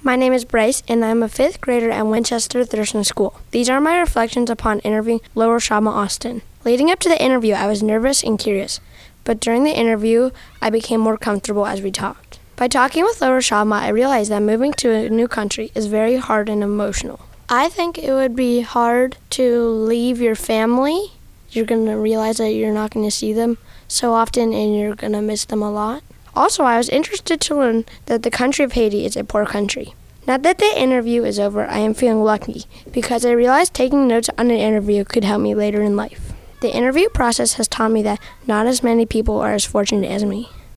My name is Bryce, and I'm a 5th grader at Winchester Thurston School. These are my reflections upon interviewing LaRoshama Austin. Leading up to the interview, I was nervous and curious, but during the interview, I became more comfortable as we talked. By talking with LaRoshama, I realized that moving to a new country is very hard and emotional. I think it would be hard to leave your family. You're going to realize that you're not going to see them so often, and you're going to miss them a lot. Also, I was interested to learn that the country of Haiti is a poor country. Now that the interview is over, I am feeling lucky because I realized taking notes on an interview could help me later in life. The interview process has taught me that not as many people are as fortunate as me.